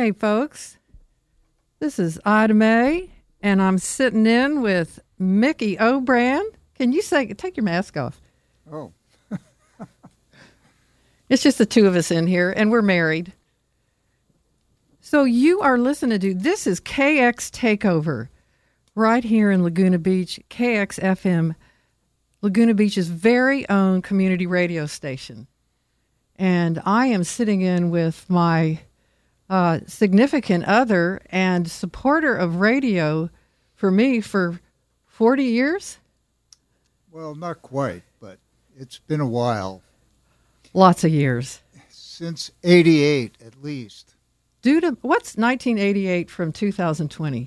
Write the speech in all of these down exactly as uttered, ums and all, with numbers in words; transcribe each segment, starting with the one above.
Hey, folks, this is Ida Mae, and I'm sitting in with Mickey O'Brand. Can you say, take your mask off? Oh. It's just the two of us in here, and we're married. So you are listening to, this is K X Takeover, right here in Laguna Beach, K X F M, Laguna Beach's very own community radio station. And I am sitting in with my uh, significant other and supporter of radio for me for forty years. Well, not quite, but it's been a while. Lots of years. Since eighty-eight, at least. Due to, what's nineteen eighty-eight from two thousand twenty?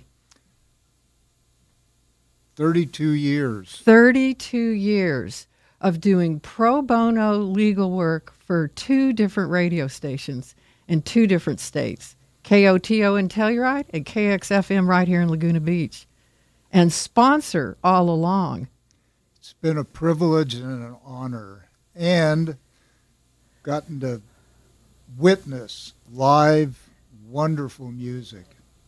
thirty-two years. thirty-two years of doing pro bono legal work for two different radio stations in two different states, K O T O in Telluride and K X F M right here in Laguna Beach, and sponsor all along. It's been a privilege and an honor, and gotten to witness live, wonderful music.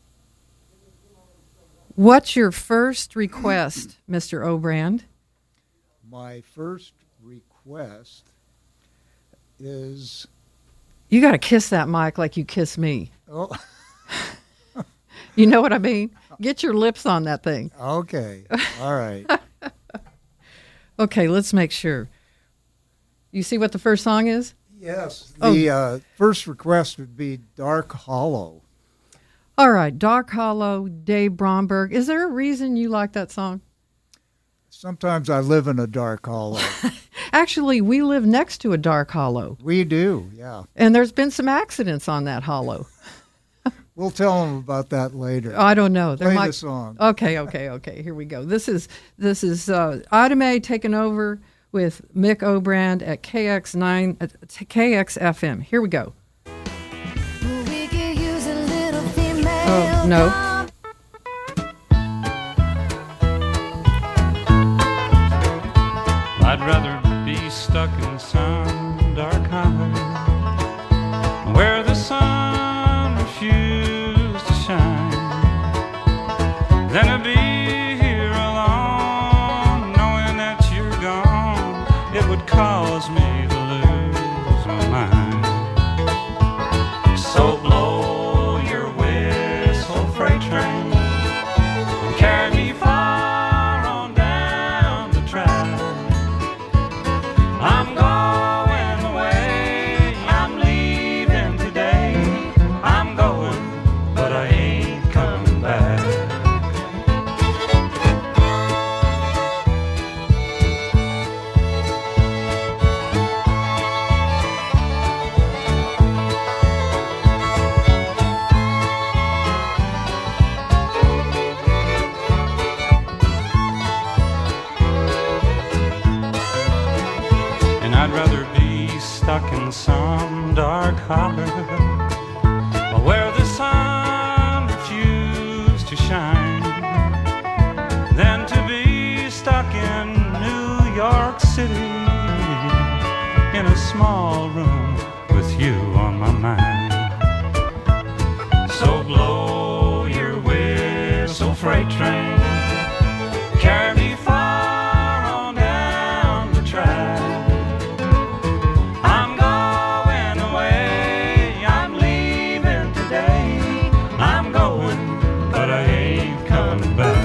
What's your first request, Mister O'Brand? My first request is... You got to kiss that mic like you kiss me. Oh, You know what I mean? Get your lips on that thing. okay. All right. Okay, let's make sure. You see what the first song is? Yes. Oh. The uh, first request would be Dark Hollow. All right, Dark Hollow, Dave Bromberg. Is there a reason you like that song? Sometimes I live in a dark hollow. Actually, we live next to a dark hollow, We do, yeah. and there's been some accidents on that hollow. We'll tell them about that later. I don't know. There Play might... the song. Okay, okay, okay. Here we go. This is this is uh, Ida Mae taking over with Mick O'Brand at K X nine at K X F M. Here we go. Oh no. I'd rather be stuck in some dark hollow where the sun refused to shine than to be here alone, knowing that you're gone. It would cause me to lose my mind. So blow your whistle, freight train, carry me far on down the track. I'm going away, I'm leaving today. I'm going, but I ain't coming back. And I'd rather be stuck in some dark hollow where the sun refused to shine than to be stuck in New York City in a small room with you on my mind. So blow your whistle, freight train, carry me far on down the track. I'm going away, I'm leaving today. I'm going, but I ain't coming back.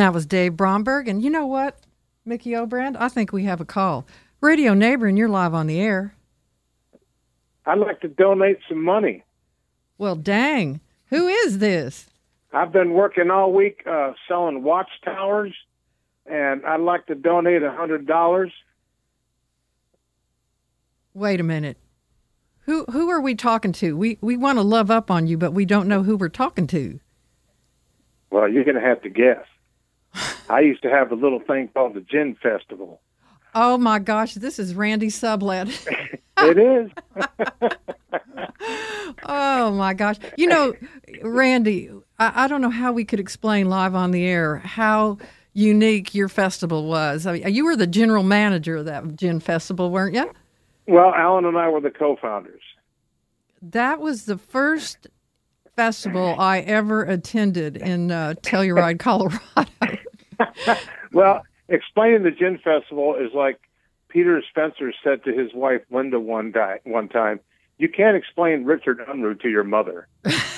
that was Dave Bromberg. And you know what, Mickey Obrand? I think we have a call. Radio Neighbor, and you're live on the air. I'd like to donate some money. Well, dang. Who is this? I've been working all week uh, selling watchtowers, and I'd like to donate one hundred dollars. Wait a minute. Who who are we talking to? We we want to love up on you, but we don't know who we're talking to. Well, you're going to have to guess. I used to have a little thing called the Gin Festival. Oh, my gosh. This is Randy Sublette. It is. Oh, my gosh. You know, Randy, I, I don't know how we could explain live on the air how unique your festival was. I mean, you were the general manager of that Gin Festival, weren't you? Well, Alan and I were the co-founders. That was the first festival I ever attended in uh, Telluride, Colorado. Well, explaining the Gin Festival is like Peter Spencer said to his wife Linda one, di- one time, you can't explain Richard Unruh to your mother.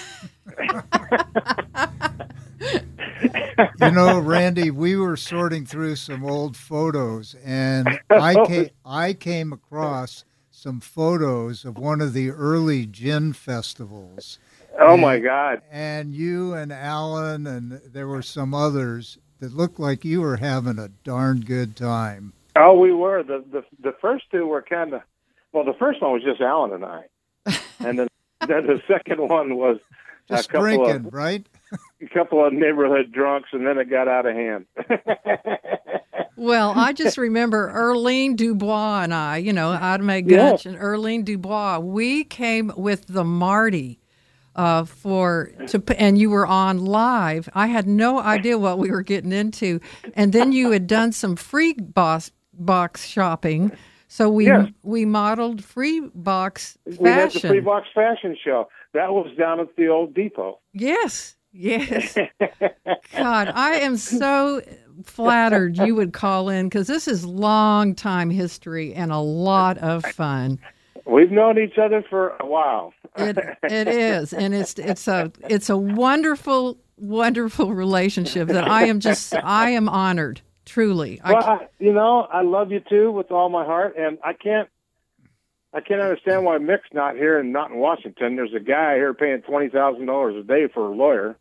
You know, Randy, we were sorting through some old photos, and I came, I came across some photos of one of the early gin festivals. Oh, and, my God. And you and Alan, and there were some others that looked like you were having a darn good time. Oh, we were. The the, the first two were kind of, well, the first one was just Alan and I. And then, then the second one was Just a couple drinking, of, right? a couple of neighborhood drunks, and then it got out of hand. Well, I just remember Earlene Dubois and I, you know, Adame Gunch Yeah. and Earlene Dubois. We came with the Marty uh, for to, and you were on live. I had no idea what we were getting into, and then you had done some free box box shopping. So we Yes. we modeled free box fashion. We had the Free Box Fashion Show. That was down at the old depot. Yes, yes. God, I am so flattered you would call in because this is long time history and a lot of fun. We've known each other for a while. It it is, and it's it's a it's a wonderful wonderful relationship that I am just I am honored truly. I Well, I, you know, I love you too with all my heart, and I can't I can't understand why Mick's not here and not in Washington. There's a guy here paying twenty thousand dollars a day for a lawyer.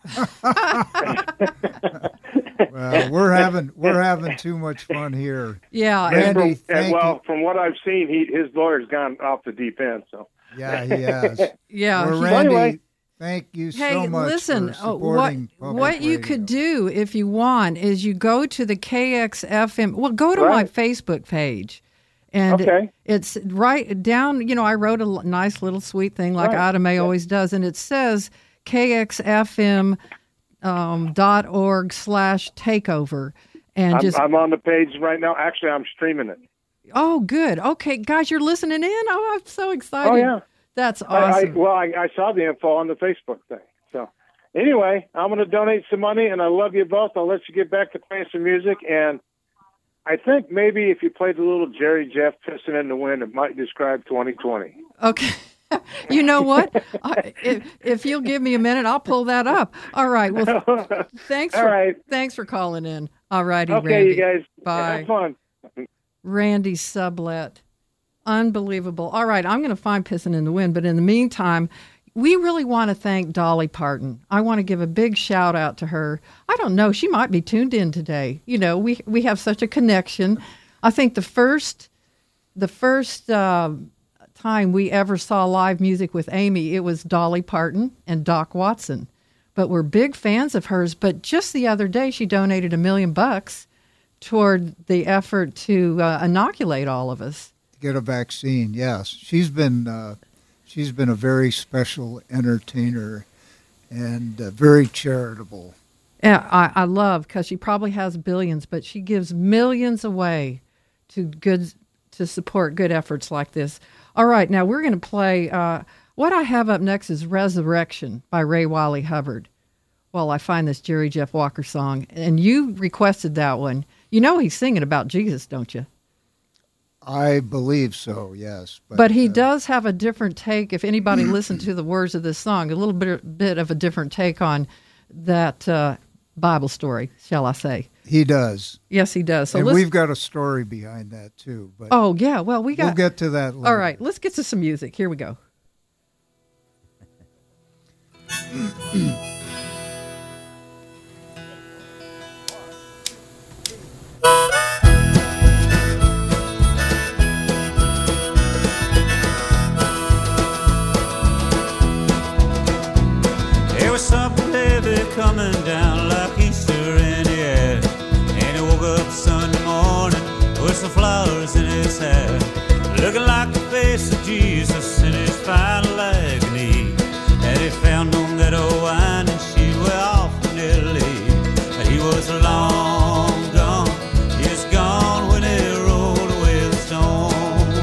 Well, we're having we're having too much fun here. yeah, Randy, And from, and thank well, you. from what I've seen, he his lawyer's gone off the deep end. So Yeah, he has. yeah. Well, he- Randy, Anyway. thank you Hey, so much listen, for oh, what, supporting public what you radio. could do if you want is you go to the K X F M, well, go to my Right. Facebook page. And Okay. it's right down, you know, I wrote a l- nice little sweet thing like Right. Ida May Yeah. always does, and it says K X F M um, dot org slash takeover. And I'm, just, I'm on the page right now. Actually, I'm streaming it. oh, good. Okay, guys, you're listening in? Oh, I'm so excited. Oh, yeah. That's I, I, awesome. well, I, I saw the info on the Facebook thing. So anyway, I'm going to donate some money, and I love you both. I'll let you get back to playing some music. And I think maybe if you played a little Jerry Jeff Pissing in the Wind, it might describe twenty twenty. Okay. You know what? I, if, if you'll give me a minute, I'll pull that up. All right. Well, thanks. All for, right. Thanks for calling in. All righty, Okay, Randy. you guys. Bye. Have fun. Randy Sublette. Unbelievable. All right, I'm going to find Pissing in the Wind, but in the meantime, we really want to thank Dolly Parton. I want to give a big shout out to her. I don't know, she might be tuned in today. You know, we we have such a connection. I think the first the first uh, time we ever saw live music with Amy, it was Dolly Parton and Doc Watson. But we're big fans of hers. But just the other day, she donated a million bucks toward the effort to uh, inoculate all of us. Get a vaccine, yes. She's been uh, she's been a very special entertainer and uh, very charitable. Yeah, I, I love because she probably has billions, but she gives millions away to good to support good efforts like this. All right, now we're going to play. Uh, what I have up next is "Resurrection" by Ray Wiley Hubbard. Well, I find this Jerry Jeff Walker song, and you requested that one. You know he's singing about Jesus, don't you? I believe so, yes. But, But he uh, does have a different take. If anybody listened to the words of this song, a little bit bit of a different take on that uh, Bible story, shall I say. He does. Yes, he does. So and let's, we've got a story behind that, too. But oh, yeah. Well, we got... We'll get to that later. All right. Let's get to some music. Here we go. There was something heavy coming down like Easter in the air, and he woke up Sunday morning with some flowers in his hair, looking like the face of Jesus in his final agony. And he found on that old winding sheet way off in Italy. But he was long gone, he was gone when he rolled away the stone.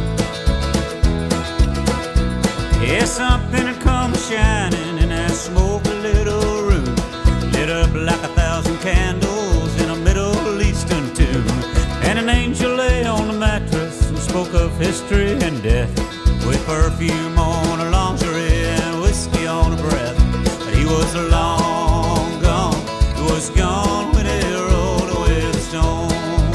Yeah, something had come shining in that smoky little room, lit up like a thousand candles in a Middle Eastern tomb. And an angel lay on the mattress and spoke of history and death, with perfume on her lingerie and whiskey on her breath. But he was long gone, he was gone when he rolled away the stone.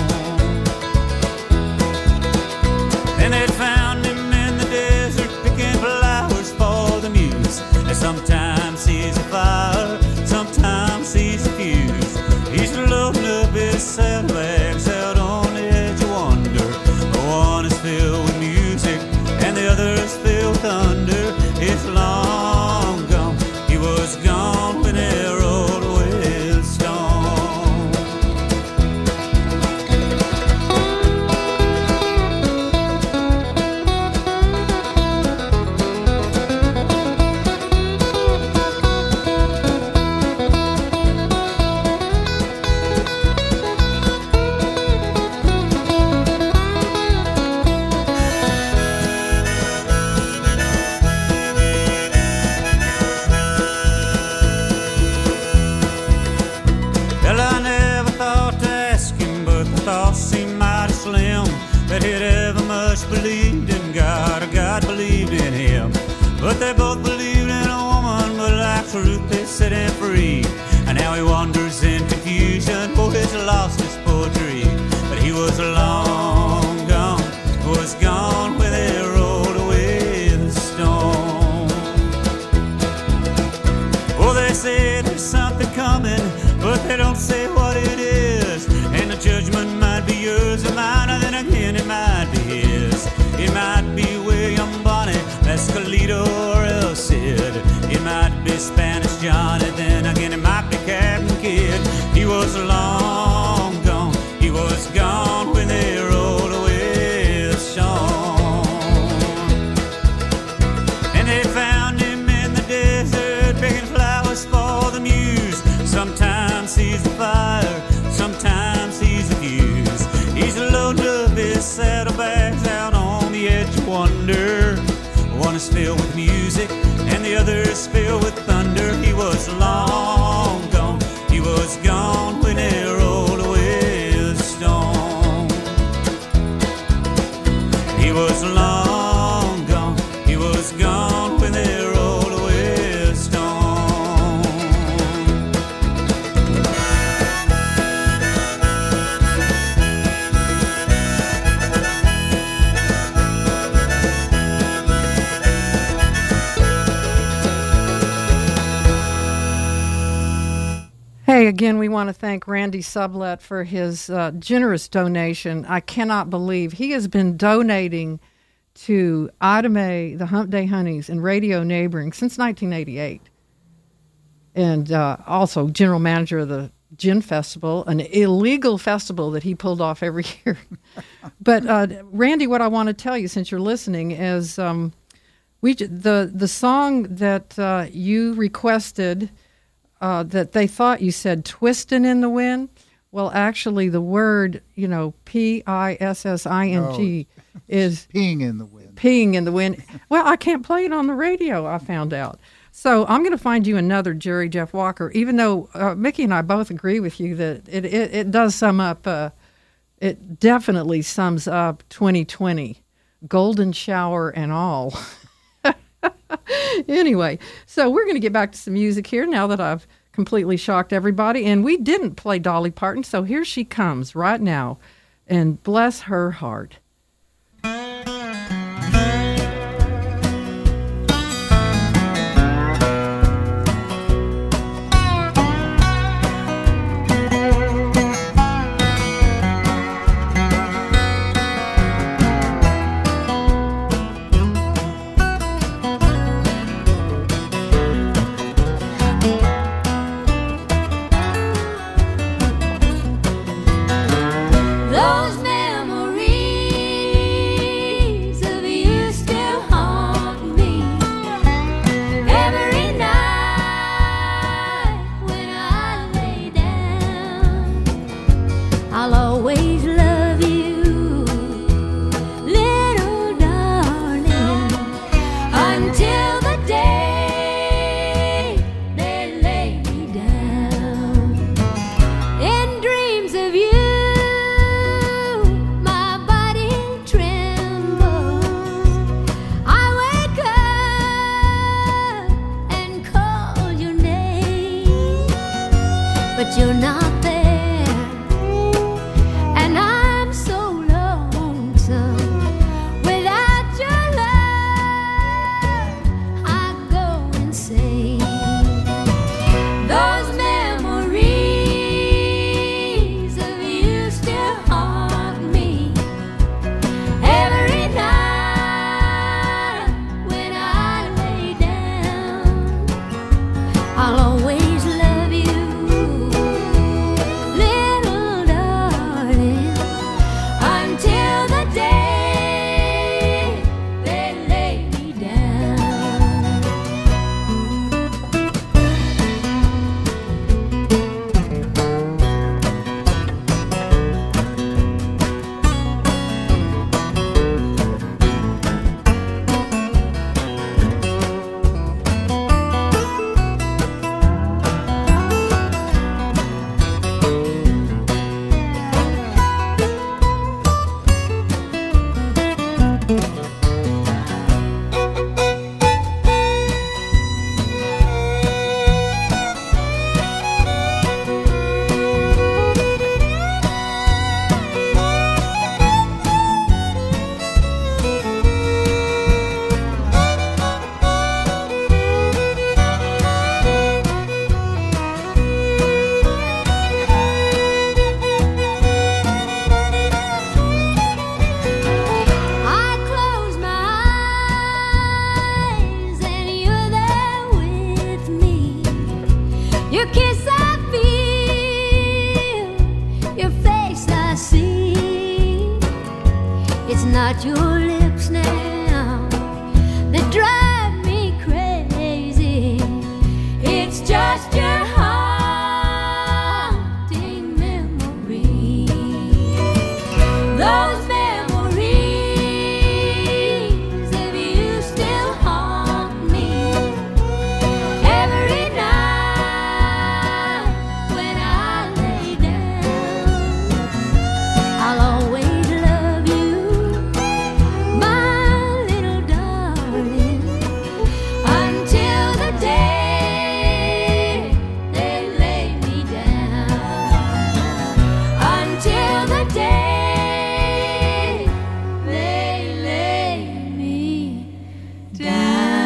Then they found him in the desert picking flowers for the muse. And sometimes he's a fire, sometimes he's a fuse. He's loading up his saddlebags out on the edge of wonder. One is filled with music and the other is filled with thunder. It's long gone, he was gone when he rolled away the stone. Well, I never thought to ask him, but the thought seemed mighty slim that he'd ever much believed in God or God believed in him. But they both believed in a woman, but like truth they set him free. And now he wanders in confusion, for he's lost his poetry. But he was long gone, was gone when they rolled away the stone. Oh, they say there's something coming, but they don't say what it is. And the judgment might be yours or mine, or then again it might be his. It might be William Bonney, Mescalito, or El Cid. It might be Spanish Johnny, then again it might be Captain Kidd. He was long gone, he was gone when they rolled away the stone. And they found him in the desert picking flowers for the muse. Sometimes he's the fire, sometimes he's the fuse. He's loading up his saddlebags out on the edge of wonder. One is filled with music and the other is filled with thunder. He was long gone, he was gone when he rolled away the stone. He was long gone, he was gone when they rolled away the stone. Hey, again, we want to thank Randy Sublette for his uh, generous donation. I cannot believe he has been donating to Ida Mae, the Hump Day Honeys, and Radio Neighboring since nineteen eighty-eight. And uh, also general manager of the Gin Festival, an illegal festival that he pulled off every year. But, uh, Randy, what I want to tell you, since you're listening, is um, we the, the song that uh, you requested... Uh, that they thought you said twistin' in the wind. Well, actually, the word, you know, P I S S I N G No, is... peeing in the wind. Peeing in the wind. Well, I can't play it on the radio, I found out. So I'm going to find you another Jerry Jeff Walker, even though uh, Mickey and I both agree with you that it, it, it does sum up, uh, it definitely sums up twenty twenty, golden shower and all. Anyway, so we're going to get back to some music here now that I've completely shocked everybody. And we didn't play Dolly Parton, so here she comes right now. And bless her heart. Those memories of you still haunt me every night when I lay down. I'll always love you, little darling, until the day they lay me down. In dreams of you, my body trembles. I wake up and call your name, but you're not there, and I'm so lonesome. Without your love, I go insane. Those memories of you still haunt me every night when I lay down. I'll always love you, little darling, until the day they lay me down. I close my eyes and you're there with me. Your kiss I feel, your face I see. It's not your lips now that drive me crazy. It's just your haunting memory. Those memories of you still haunt me every night when I lay down. I'll always love you, my little darling, until the day they lay me down. Until the day they lay me down.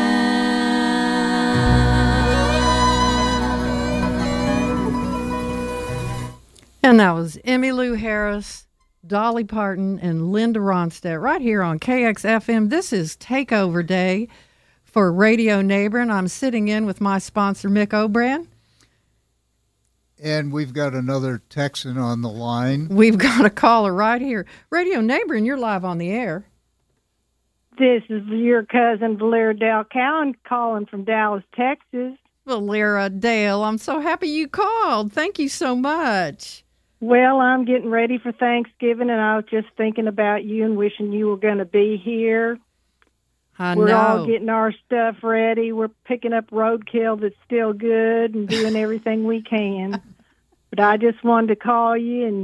And that was Emmylou Harris, Dolly Parton, and Linda Ronstadt right here on K X F M. This is Takeover Day for Radio Neighbor, and I'm sitting in with my sponsor, Mick O'Brien. And we've got another Texan on the line. We've got a caller right here. Radio Neighbor, and you're live on the air. This is your cousin Valera Dale Cowan calling from Dallas, Texas. Valera Dale, I'm so happy you called. Thank you so much. Well, I'm getting ready for Thanksgiving, and I was just thinking about you and wishing you were going to be here. I We're know. all getting our stuff ready. We're picking up roadkill that's still good and doing everything we can. But I just wanted to call you and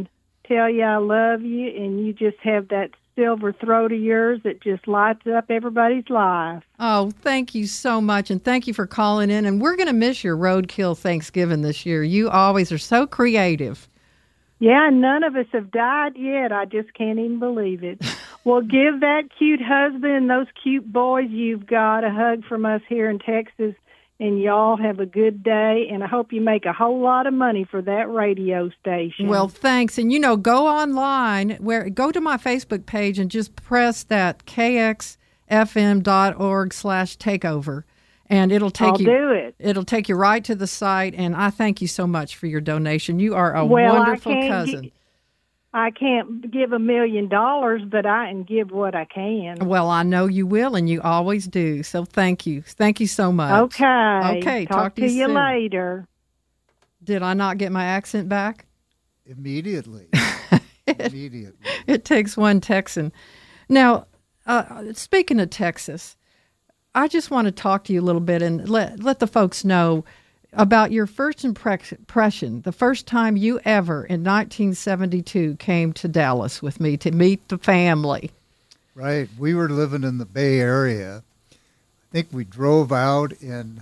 tell you I love you, and you just have that silver throat of yours that just lights up everybody's life. Oh, thank you so much, and thank you for calling in. And we're going to miss your roadkill Thanksgiving this year. You always are so creative. Yeah, none of us have died yet. I just can't even believe it. Well, give that cute husband and those cute boys you've got a hug from us here in Texas, and y'all have a good day, and I hope you make a whole lot of money for that radio station. Well, thanks. And, you know, go online, where go to my Facebook page and just press that k x f m dot org slash takeover. And it'll take I'll you. do it. It'll take you right to the site, and I thank you so much for your donation. You are a well, wonderful I can't cousin. gi- I can't give a million dollars, but I can give what I can. Well, I know you will, and you always do. So thank you, thank you so much. Okay. Okay. Talk, Talk to, you, soon. later. Did I not get my accent back? Immediately. Immediately. It takes one Texan. Now, uh, speaking of Texas, I just want to talk to you a little bit and let let the folks know about your first impression, the first time you ever in nineteen seventy-two came to Dallas with me to meet the family. Right. We were living in the Bay Area. I think we drove out in,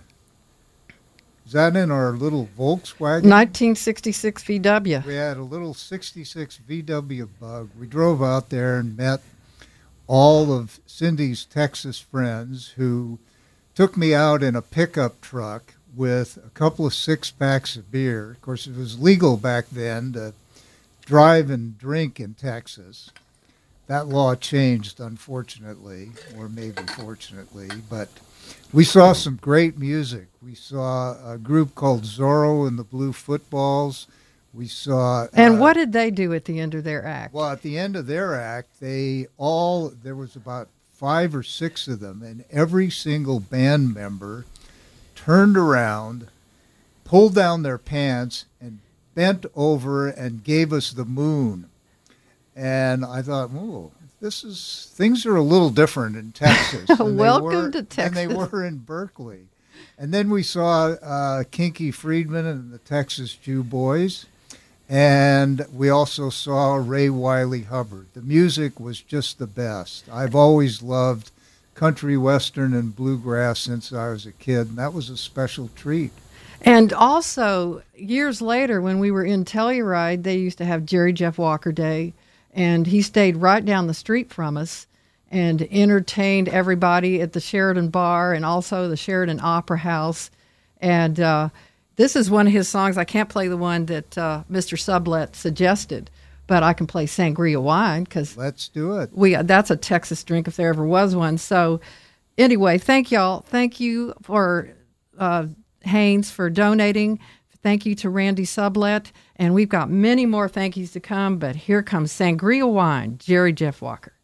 is that in our little Volkswagen? nineteen sixty-six V W. We had a little sixty-six V W Bug. We drove out there and met all of Cindy's Texas friends, who took me out in a pickup truck with a couple of six packs of beer. Of course, it was legal back then to drive and drink in Texas. That law changed, unfortunately, or maybe fortunately, but we saw some great music. We saw a group called Zorro and the Blue Footballs. We saw... And uh, what did they do at the end of their act? Well, at the end of their act, they all, there was about five or six of them, and every single band member turned around, pulled down their pants, and bent over and gave us the moon. And I thought, oh, this is, things are a little different in Texas. than they Welcome were- to Texas. Than they were in Berkeley. And then we saw uh, Kinky Friedman and the Texas Jew Boys. And we also saw Ray Wiley Hubbard. The music was just the best. I've always loved country, western, and bluegrass since I was a kid, and that was a special treat. And also, years later, when we were in Telluride, they used to have Jerry Jeff Walker Day, and he stayed right down the street from us and entertained everybody at the Sheridan Bar and also the Sheridan Opera House. And uh, this is one of his songs. I can't play the one that uh, Mister Sublet suggested, but I can play Sangria Wine because Let's do it. we that's a Texas drink if there ever was one. So anyway, thank y'all. Thank you for uh, Haynes for donating. Thank you to Randy Sublet. And we've got many more thank yous to come, but here comes Sangria Wine, Jerry Jeff Walker.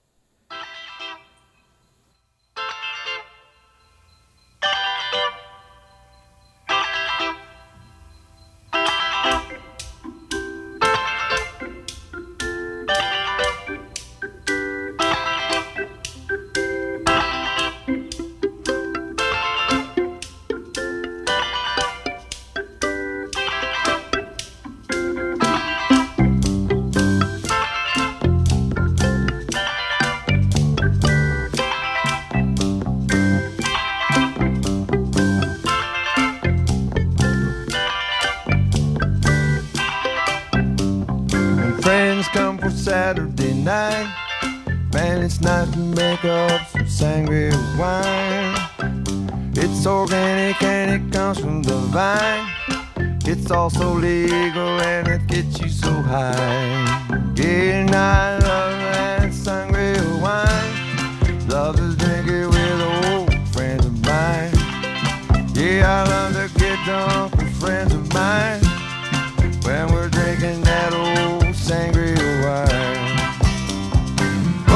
When friends come for Saturday night, man, it's nice to make up some sangria wine. It's organic and it comes from the vine. It's also legal and it gets you so high. Yeah, and I love that sangria wine. Love to drink it with old friends of mine. Yeah, I love to get drunk with friends of mine when we're drinking that old sangria wine. Oh,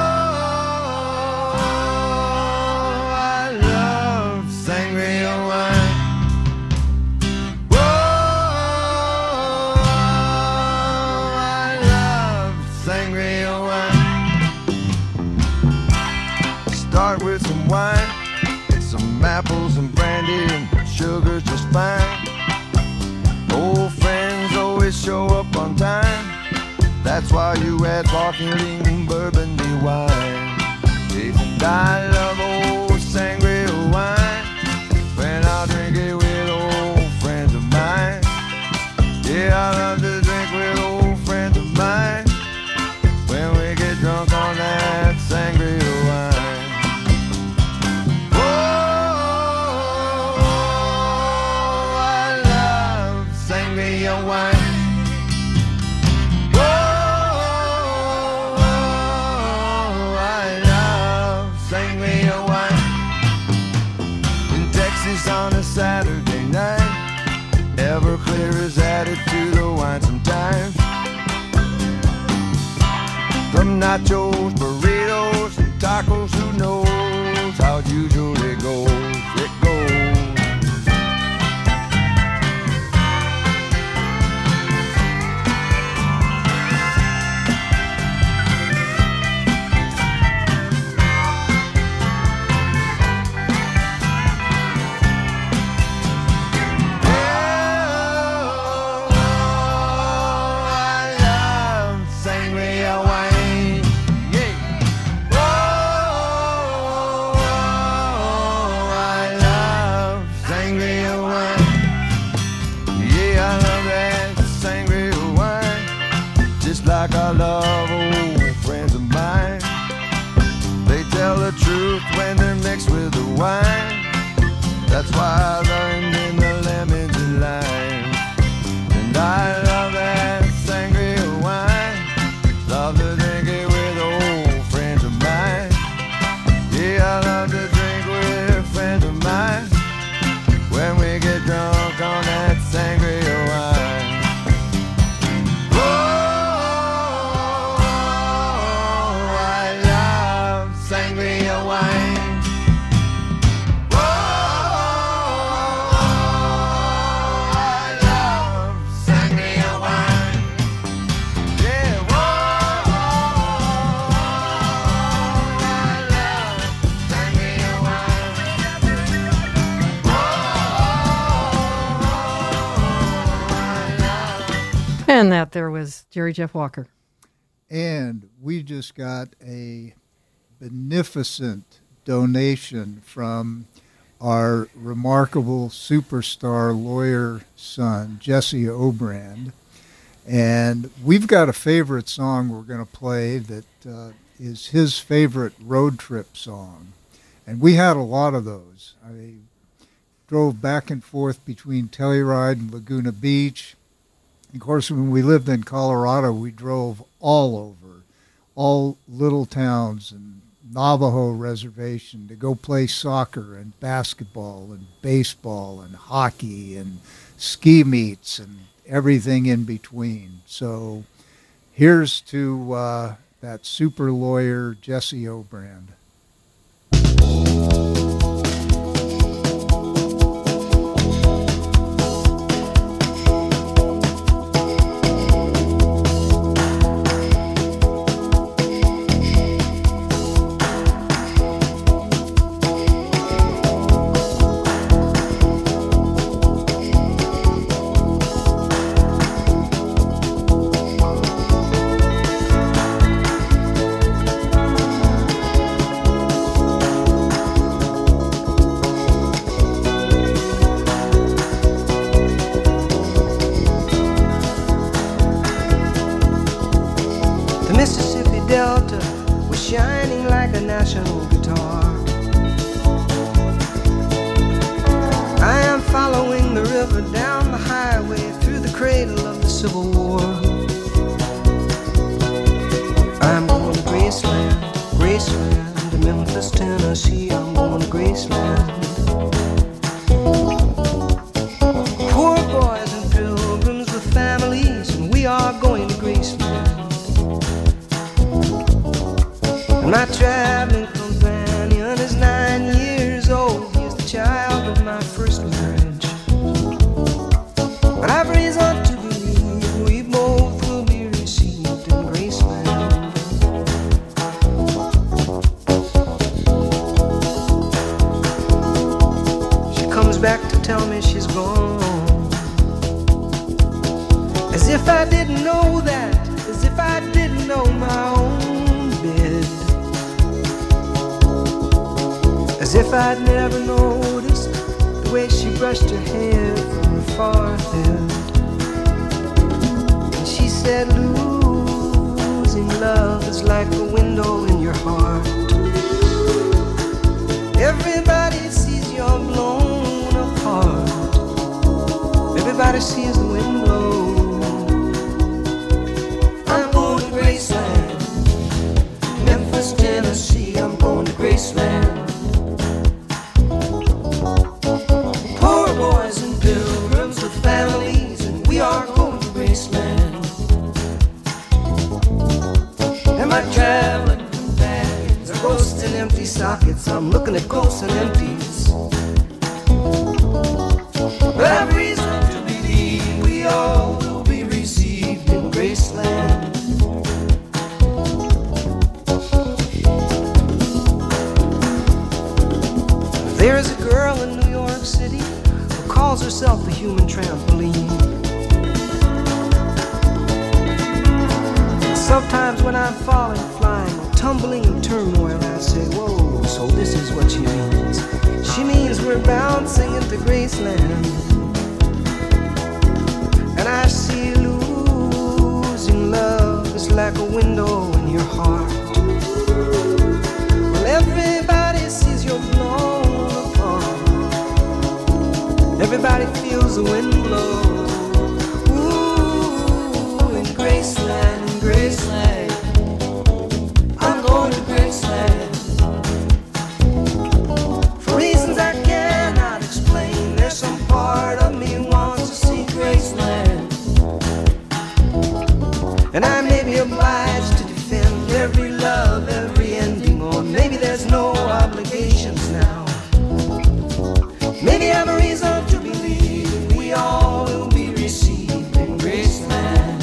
I love sangria wine. Oh, I love sangria wine. Start with some wine, some apples and brandy, and sugar's just fine. Old friends always show up on time. That's why you had sparkling burgundy wine. And I love old sangria wine when I drink it with old friends of mine. Yeah, I love to drink with old friends of mine when we get drunk on that sangria wine. Oh, I love sangria wine. On a Saturday night, Everclear is added to the wine sometimes. From nachos, burritos, and tacos, who knows how it usually goes, it goes. Like I love old friends of mine. They tell the truth when they're mixed with the wine. That's why I learned in the lemons and lime. And I love that sangria wine. Love to drink it with old friends of mine. Yeah, I love to drink with friends of mine when we get drunk on that sangria wine. And that there was Jerry Jeff Walker. And we just got a beneficent donation from our remarkable superstar lawyer son, Jesse Obrand. And we've got a favorite song we're going to play that uh, is his favorite road trip song. And we had a lot of those. I drove back and forth between Telluride and Laguna Beach. Of course, when we lived in Colorado, we drove all over, all little towns and Navajo Reservation to go play soccer and basketball and baseball and hockey and ski meets and everything in between. So here's to uh, that super lawyer, Jesse Obrand. As if I didn't know that, as if I didn't if I'd never noticed the way she brushed her hair from her forehead. And she said, losing love is like a window in your heart. Everybody sees you're blown apart. Everybody sees the wind blow. I'm going to Graceland, Memphis, Tennessee. I'm going to Graceland. Poor boys and pilgrims with families, and we are going to Graceland. Am I traveling companions are ghosts and empty sockets? I'm looking at ghosts and empties. But I've reason to believe we all will be received in Graceland. There's a girl in New York City who calls herself a human trampoline. Sometimes when I'm falling, flying, or tumbling in turmoil, I say, whoa, so this is what she means. She means we're bouncing into Graceland. And I see losing love is like a window in your heart. Well, everybody sees you're blown apart. Everybody feels the wind blow. Ooh, in Graceland, in Graceland, I'm going to Graceland. For reasons I cannot explain, there's some part of me wants to see Graceland. And I may be obliged to defend every love, every ending, or maybe there's no obligations now. Maybe I'm a reason to believe we all will be received in Graceland.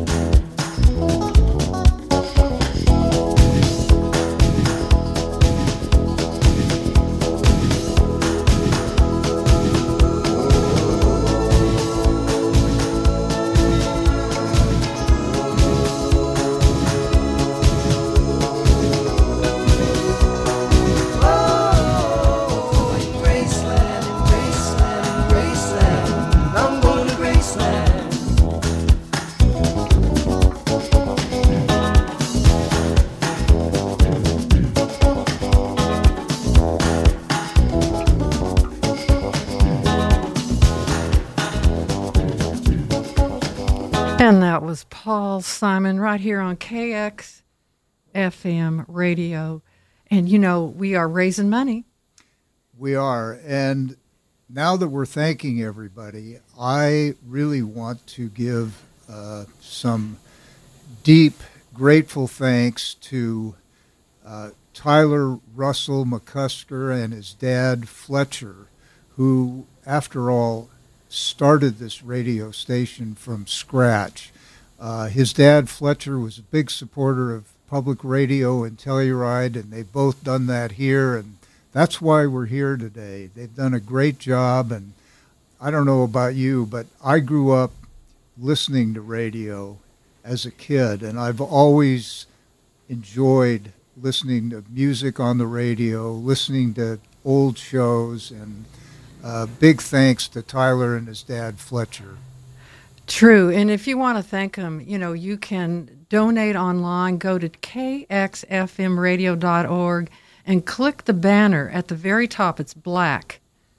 And that was Paul Simon right here on K X F M radio. And, you know, we are raising money. We are. And now that we're thanking everybody, I really want to give uh, some deep, grateful thanks to uh, Tyler Russell McCusker and his dad, Fletcher, who, after all, started this radio station from scratch. Uh, his dad, Fletcher, was a big supporter of public radio and Telluride, and they've both done that here, and that's why we're here today. They've done a great job, and I don't know about you, but I grew up listening to radio as a kid, and I've always enjoyed listening to music on the radio, listening to old shows, and Uh, big thanks to Tyler and his dad, Fletcher. True. And if you want to thank them, you know, you can donate online. Go to K X F M radio dot org and click the banner at the very top. It's black.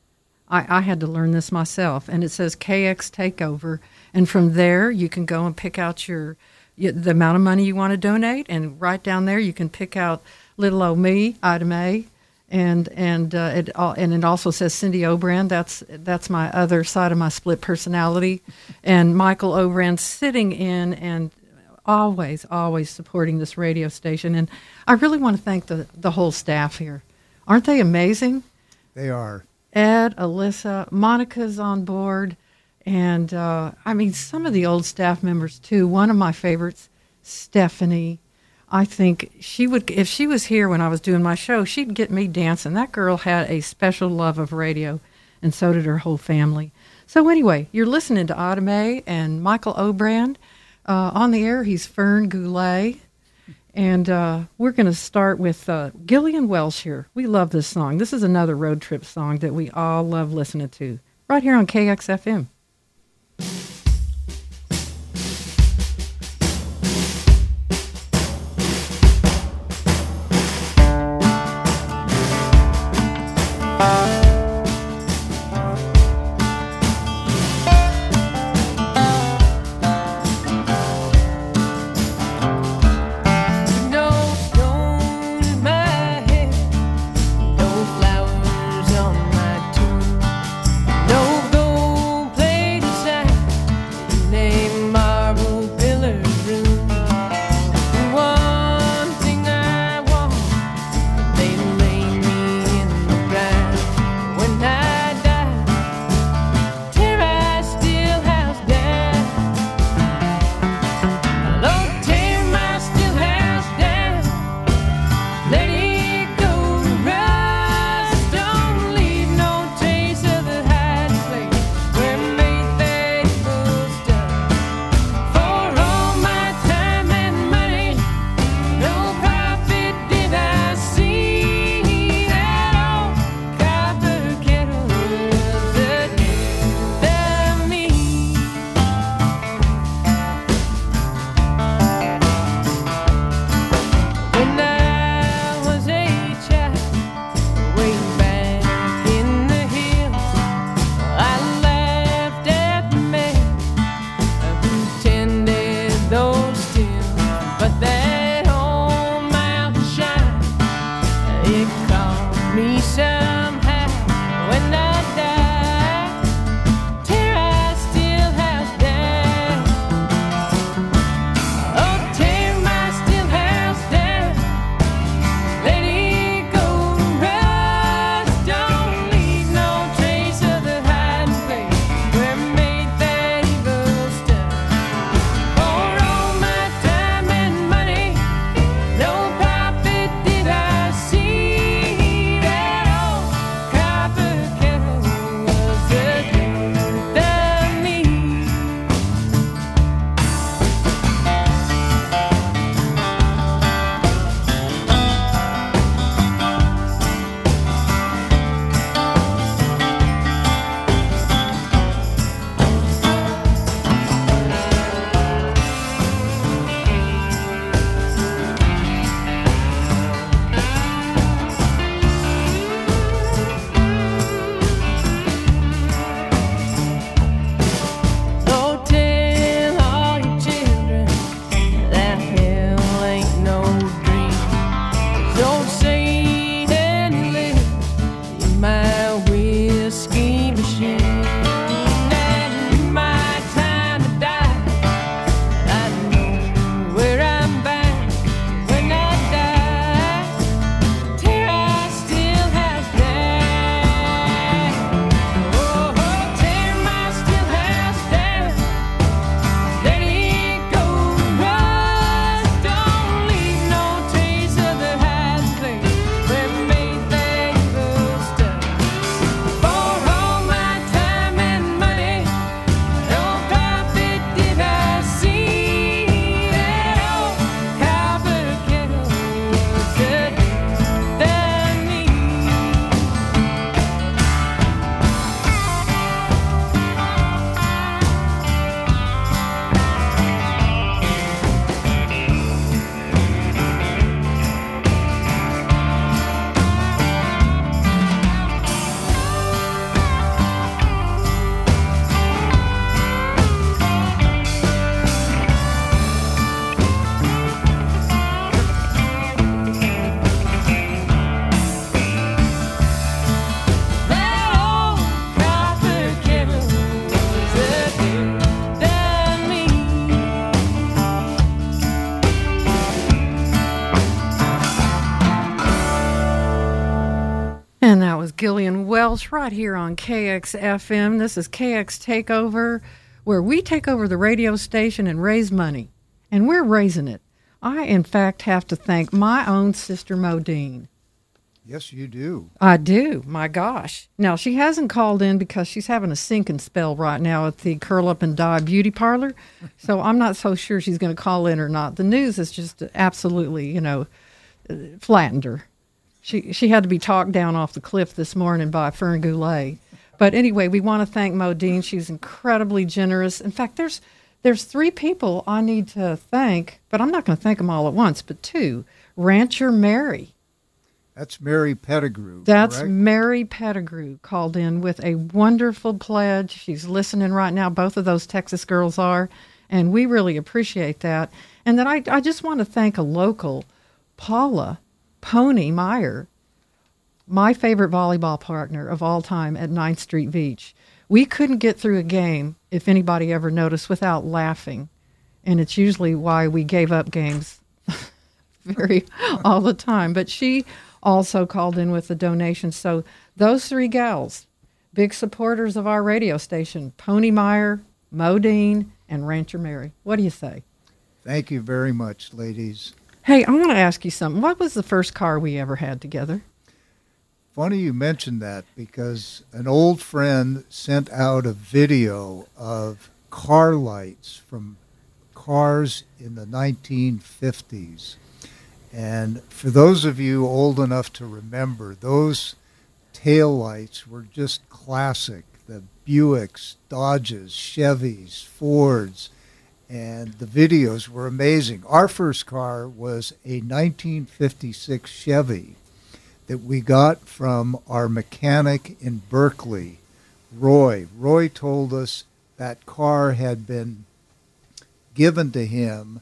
I, I had to learn this myself. And it says K X Takeover. And from there, you can go and pick out your the amount of money you want to donate. And right down there, you can pick out little old me, item A. And and uh, it and it also says Cindy Obrand. That's that's my other side of my split personality, and Michael Obrand sitting in and always always supporting this radio station. And I really want to thank the the whole staff here. Aren't they amazing? They are. Ed, Alyssa, Monica's on board, and uh, I mean some of the old staff members too. One of my favorites, Stephanie. I think she would, if she was here when I was doing my show, she'd get me dancing. That girl had a special love of radio, and so did her whole family. So anyway, you're listening to Autumn A and Michael Obrand. Uh, on the air, he's Fern Goulet. And uh, we're going to start with uh, Gillian Welsh here. We love this song. This is another road trip song that we all love listening to, right here on K X F M. Gillian Welsh right here on K X F M. This is K X Takeover, where we take over the radio station and raise money. And we're raising it. I, in fact, have to thank my own sister Modine. Yes, you do. I do. My gosh. Now, she hasn't called in because she's having a sinking spell right now at the Curl Up and Die Beauty Parlor. So I'm not so sure she's going to call in or not. The news is just absolutely, you know, uh, flattened her. She, she had to be talked down off the cliff this morning by Fern Goulet. But anyway, we want to thank Modine. She's incredibly generous. In fact, there's there's three people I need to thank, but I'm not going to thank them all at once, but two. Rancher Mary. That's Mary Pettigrew. That's correct? Mary Pettigrew called in with a wonderful pledge. She's listening right now. Both of those Texas girls are, and we really appreciate that. And then I, I just want to thank a local, Paula Pony Meyer, my favorite volleyball partner of all time at ninth Street Beach. We couldn't get through a game, if anybody ever noticed, without laughing. And it's usually why we gave up games very all the time. But she also called in with a donation. So those three gals, big supporters of our radio station, Pony Meyer, Modine, and Rancher Mary. What do you say? Thank you very much, ladies. Hey, I want to ask you something. What was the first car we ever had together? Funny you mentioned that because an old friend sent out a video of car lights from cars in the nineteen fifties. And for those of you old enough to remember, those taillights were just classic. The Buicks, Dodges, Chevys, Fords, and the videos were amazing. Our first car was a nineteen fifty-six Chevy that we got from our mechanic in Berkeley, Roy. Roy told us that car had been given to him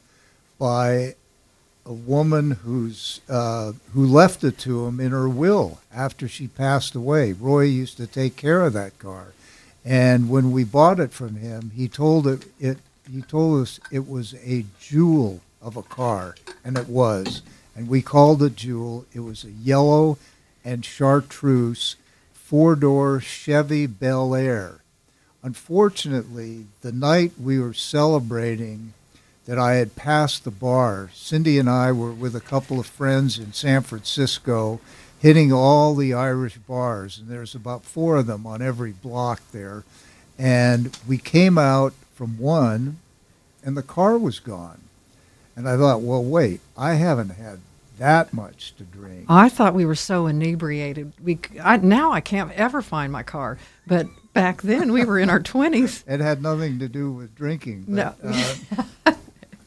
by a woman who's uh, who left it to him in her will after she passed away. Roy used to take care of that car, and when we bought it from him, he told it, it he told us it was a jewel of a car, and it was. And we called it Jewel. It was a yellow and chartreuse four-door Chevy Bel Air. Unfortunately, the night we were celebrating that I had passed the bar, Cindy and I were with a couple of friends in San Francisco hitting all the Irish bars, and there's about four of them on every block there. And we came out from one, and the car was gone. And I thought, well, wait, I haven't had that much to drink. I thought we were so inebriated. We I, now I can't ever find my car, but back then we were in our twenties. It had nothing to do with drinking. But, No. uh,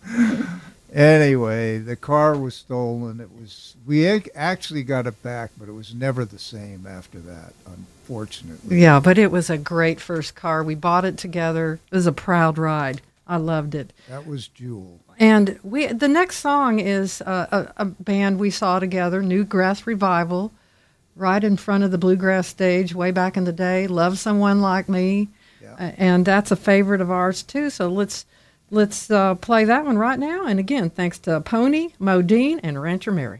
anyway, the car was stolen. It was we ac- actually got it back, but it was never the same after that, unfortunately. Yeah, but it was a great first car. We bought it together. It was a proud ride. I loved it. That was Jewel. And we the next song is uh, a, a band we saw together, Newgrass Revival, right in front of the Bluegrass stage way back in the day. Love Someone Like Me, Yeah. uh, and that's a favorite of ours too. So let's let's uh, play that one right now. And again, thanks to Pony, Modine, and Rancher Mary.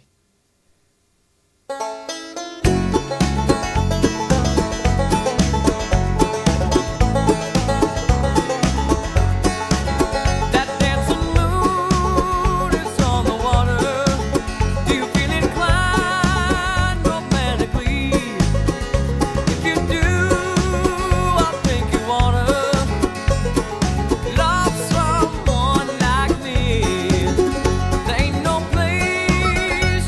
Someone like me, there ain't no place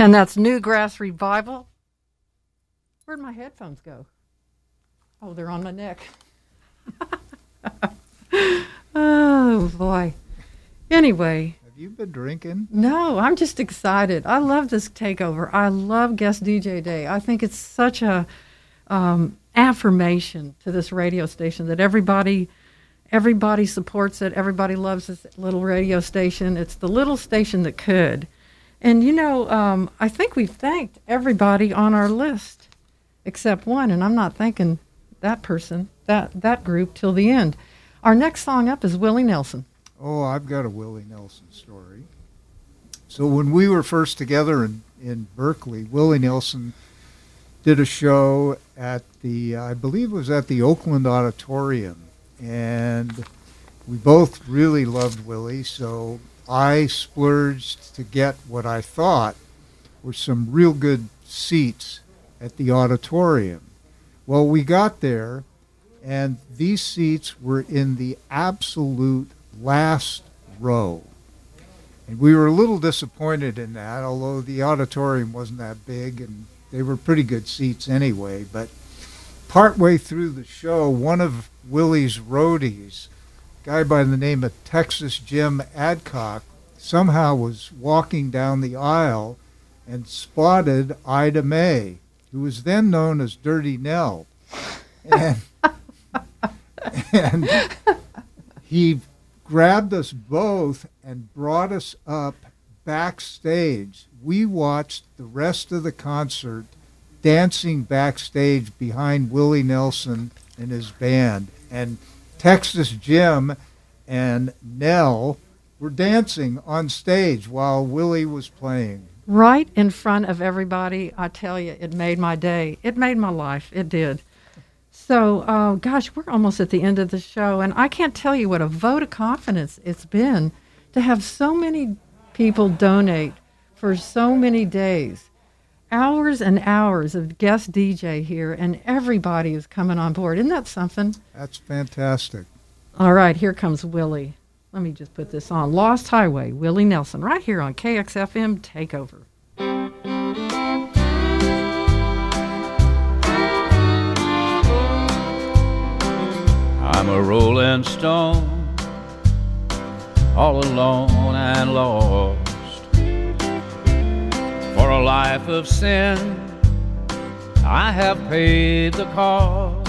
And that's Newgrass Revival. Where'd my headphones go? Oh, they're on my neck. Oh, boy. Anyway. Have you been drinking? No, I'm just excited. I love this takeover. I love Guest D J Day. I think it's such a um, affirmation to this radio station that everybody everybody supports it. Everybody loves this little radio station. It's the little station that could. And, you know, um, I think we've thanked everybody on our list except one, and I'm not thanking that person, that, that group, till the end. Our next song up is Willie Nelson. Oh, I've got a Willie Nelson story. So when we were first together in, in Berkeley, Willie Nelson did a show at the, I believe it was at the Oakland Auditorium. And we both really loved Willie, so I splurged to get what I thought were some real good seats at the auditorium. Well, we got there, and these seats were in the absolute last row. And we were a little disappointed in that, although the auditorium wasn't that big, and they were pretty good seats anyway. But partway through the show, one of Willie's roadies, a guy by the name of Texas Jim Adcock, somehow was walking down the aisle and spotted Ida Mae, who was then known as Dirty Nell. And, and he grabbed us both and brought us up backstage. We watched the rest of the concert dancing backstage behind Willie Nelson and his band. And Texas Jim and Nell were dancing on stage while Willie was playing. Right in front of everybody. I tell you, it made my day. It made my life. It did. So, uh, gosh, we're almost at the end of the show, and I can't tell you what a vote of confidence it's been to have so many people donate for so many days. Hours and hours of guest D J here, and everybody is coming on board. Isn't that something? That's fantastic. All right, here comes Willie. Let me just put this on. Lost Highway, Willie Nelson, right here on K X F M Takeover. I'm a rolling stone, all alone and lost. For a life of sin, I have paid the cost.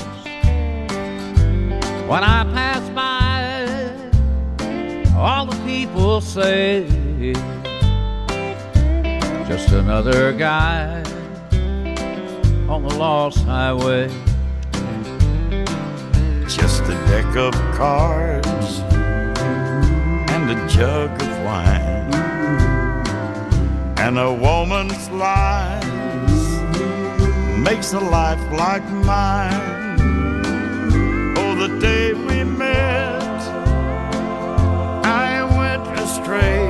When I pass by, all the people say, just another guy on the lost highway. Just a deck of cards and a jug of wine, and a woman's lies makes a life like mine. Oh, the day we met, I went astray,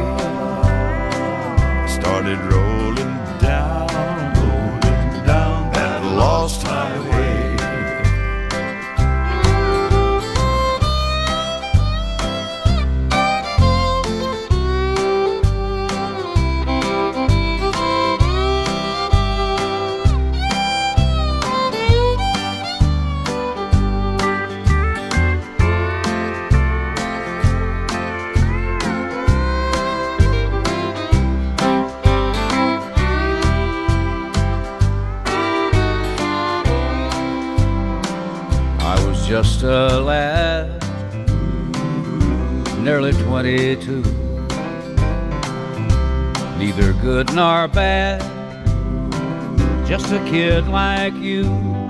started rolling down, rolling down that lost highway. Just a lad, nearly twenty-two, neither good nor bad, just a kid like you.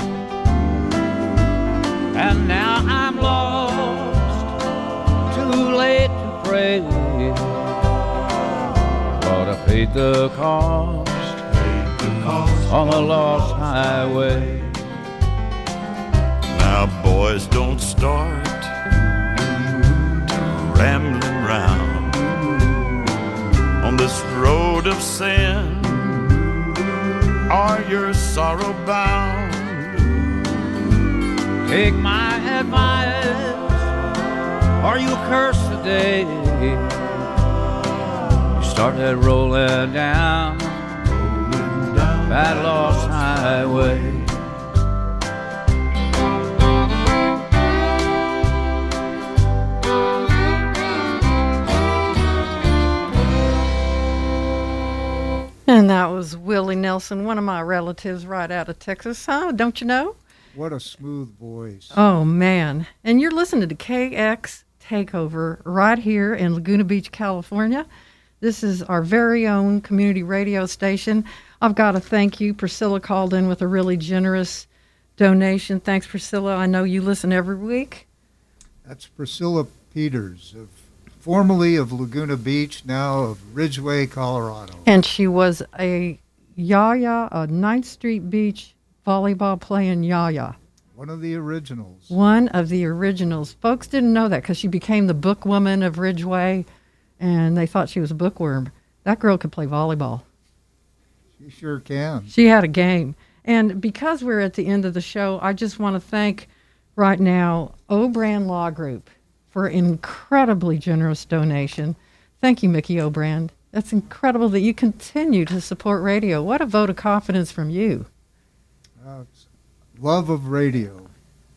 And now I'm lost, too late to pray, but I paid the cost, paid the cost on the lost highway. Now boys, don't start rambling round on this road of sin, or you're sorrow bound. Take my advice, or you curse the day you started rolling down that lost highway. And that was Willie Nelson, one of my relatives right out of Texas, huh? Don't you know? What a smooth voice. Oh, man. And you're listening to K X Takeover right here in Laguna Beach, California. This is our very own community radio station. I've got to thank you. Priscilla called in with a really generous donation. Thanks, Priscilla. I know you listen every week. That's Priscilla Peters, of, formerly of Laguna Beach, now of Ridgeway, Colorado. And she was a yaya, a ninth Street Beach volleyball playing yaya. One of the originals. One of the originals. Folks didn't know that because she became the bookwoman of Ridgeway, and they thought she was a bookworm. That girl could play volleyball. She sure can. She had a game. And because we're at the end of the show, I just want to thank right now O'Brand Law Group for an incredibly generous donation. Thank you, Mickey O'Brand. That's incredible that you continue to support radio. What a vote of confidence from you. Uh, love of radio.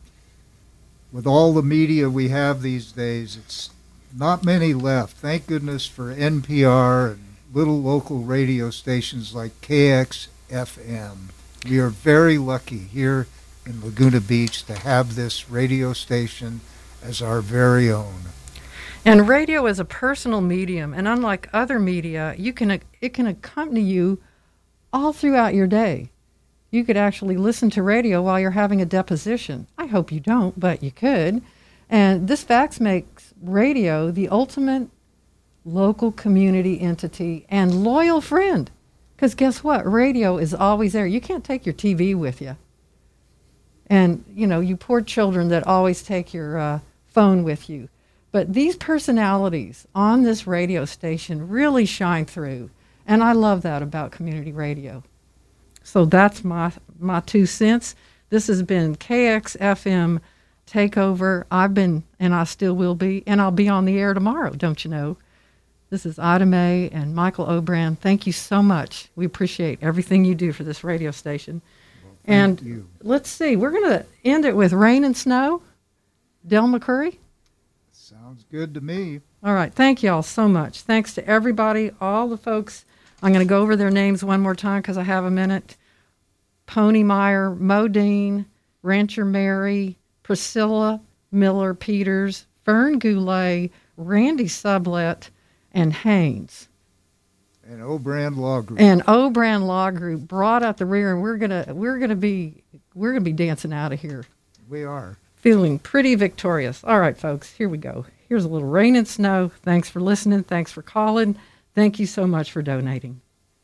With all the media we have these days, it's not many left. Thank goodness for N P R and little local radio stations like K X F M. We are very lucky here in Laguna Beach to have this radio station as our very own. And radio is a personal medium, and unlike other media, you can it can accompany you all throughout your day. You could actually listen to radio while you're having a deposition. I hope you don't, but you could. And this fax makes radio the ultimate local community entity and loyal friend. Because guess what? Radio is always there. You can't take your T V with you. And, you know, you poor children that always take your uh, phone with you. But these personalities on this radio station really shine through. And I love that about community radio. So that's my my two cents. This has been K X F M Takeover. I've been, and I still will be, and I'll be on the air tomorrow, don't you know? This is Ida Mae and Michael O'Brand. Thank you so much. We appreciate everything you do for this radio station. Well, thank and you. Let's see, we're going to end it with Rain and Snow. Del McCurry? Sounds good to me. All right. Thank you all so much. Thanks to everybody, all the folks. I'm going to go over their names one more time because I have a minute. Pony Meyer, Modine, Rancher Mary, Priscilla Miller Peters, Fern Goulet, Randy Sublett, and Haynes. And O'Brand Law Group. And O'Brand Law Group brought out the rear, and we're gonna we're gonna be we're gonna be dancing out of here. We are. Feeling pretty victorious. All right, folks, here we go. Here's a little Rain and Snow. Thanks for listening. Thanks for calling. Thank you so much for donating.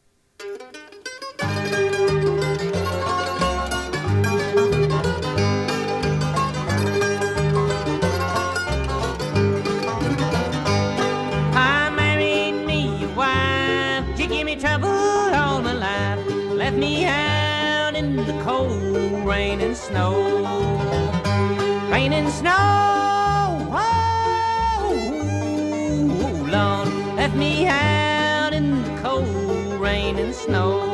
I married me a wife. She gave me trouble all my life. Left me out in the cold rain and snow. Rain and snow, oh, Lord, left me out in the cold rain and snow.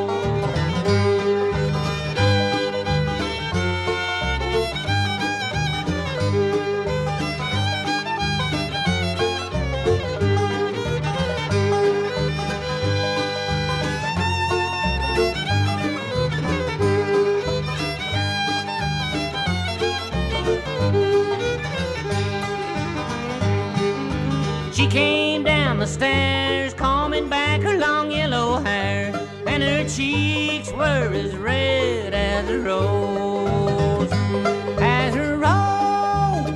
She came down the stairs, combing back her long yellow hair, and her cheeks were as red as a rose, as a rose,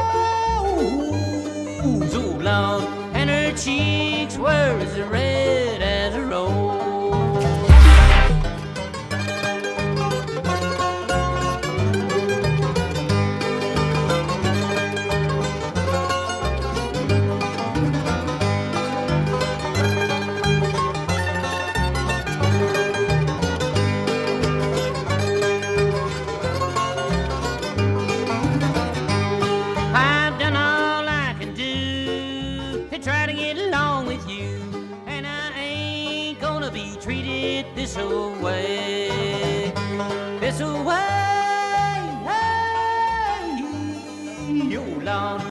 oh Lord, and her cheeks were as red as a rose. This away. Lord.